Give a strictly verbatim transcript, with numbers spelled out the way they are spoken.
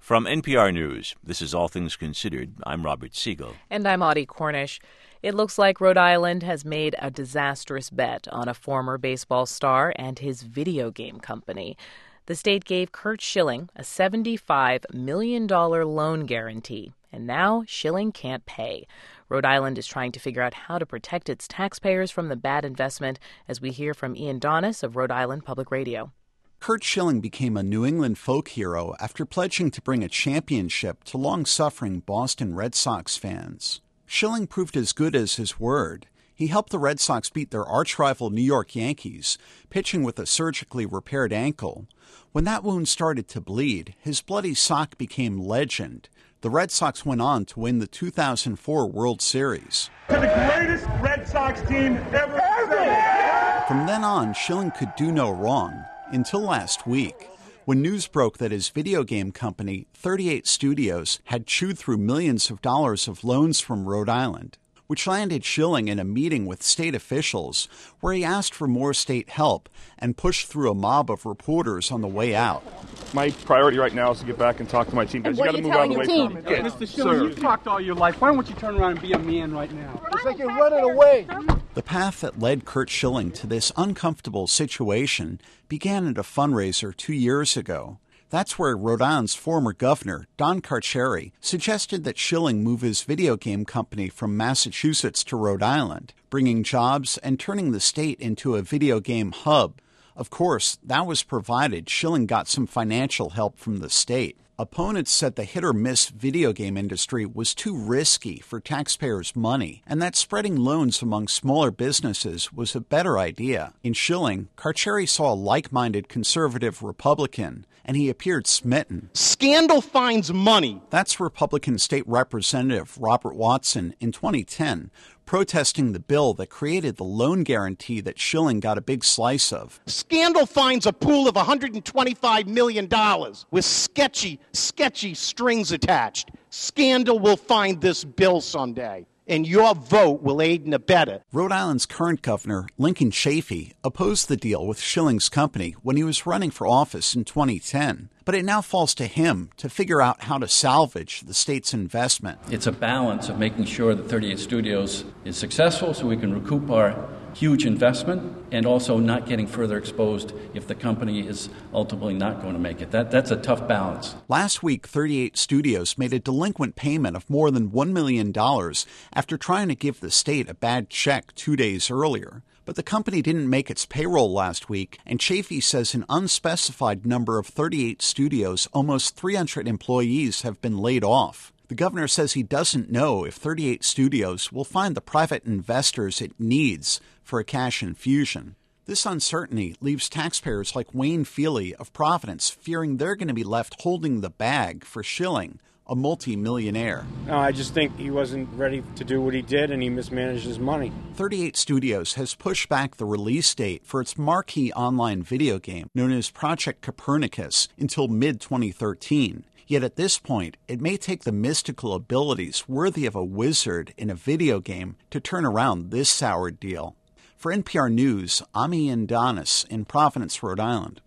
From N P R News, this is All Things Considered. I'm Robert Siegel. And I'm Audie Cornish. It looks like Rhode Island has made a disastrous bet on a former baseball star and his video game company. The state gave Curt Schilling a seventy-five million dollars loan guarantee, and now Schilling can't pay. Rhode Island is trying to figure out how to protect its taxpayers from the bad investment, as we hear from Ian Donis of Rhode Island Public Radio. Curt Schilling became a New England folk hero after pledging to bring a championship to long-suffering Boston Red Sox fans. Schilling proved as good as his word. He helped the Red Sox beat their arch-rival New York Yankees, pitching with a surgically repaired ankle. When that wound started to bleed, his bloody sock became legend. The Red Sox went on to win the two thousand four World Series. To the greatest Red Sox team ever. ever. From then on, Schilling could do no wrong. Until last week, when news broke that his video game company, thirty-eight Studios, had chewed through millions of dollars of loans from Rhode Island, which landed Schilling in a meeting with state officials where he asked for more state help and pushed through a mob of reporters on the way out. My priority right now is to get back and talk to my team. And you what got are to you move out of telling the your way. team? Yeah, Mister Schilling, you've talked all your life. Why don't you turn around and be a man right now? It's like you're running away. The path that led Curt Schilling to this uncomfortable situation began at a fundraiser two years ago. That's where Rhode Island's former governor, Don Carcieri, suggested that Schilling move his video game company from Massachusetts to Rhode Island, bringing jobs and turning the state into a video game hub. Of course, that was provided Schilling got some financial help from the state. Opponents said the hit-or-miss video game industry was too risky for taxpayers' money, and that spreading loans among smaller businesses was a better idea. In Schilling, Carcieri saw a like-minded conservative Republican, and he appeared smitten. Scandal finds money. That's Republican State Representative Robert Watson in twenty ten, protesting the bill that created the loan guarantee that Schilling got a big slice of. Scandal finds a pool of one hundred twenty-five million dollars with sketchy, sketchy strings attached. Scandal will find this bill someday, and your vote will aid and abet it. Rhode Island's current governor, Lincoln Chafee, opposed the deal with Schilling's company when he was running for office in twenty ten. But it now falls to him to figure out how to salvage the state's investment. It's a balance of making sure that thirty-eight Studios is successful so we can recoup our huge investment, and also not getting further exposed if the company is ultimately not going to make it. That, that's a tough balance. Last week, thirty-eight Studios made a delinquent payment of more than one million dollars after trying to give the state a bad check two days earlier. But the company didn't make its payroll last week, and Chafee says an unspecified number of thirty-eight Studios, almost three hundred employees, have been laid off. The governor says he doesn't know if thirty-eight Studios will find the private investors it needs for a cash infusion. This uncertainty leaves taxpayers like Wayne Feely of Providence fearing they're going to be left holding the bag for Schilling, a multi-millionaire. No, I just think he wasn't ready to do what he did, and he mismanaged his money. thirty-eight Studios has pushed back the release date for its marquee online video game, known as Project Copernicus, until mid twenty thirteen. Yet at this point, it may take the mystical abilities worthy of a wizard in a video game to turn around this sour deal. For N P R News, I'm Ian Donis in Providence, Rhode Island.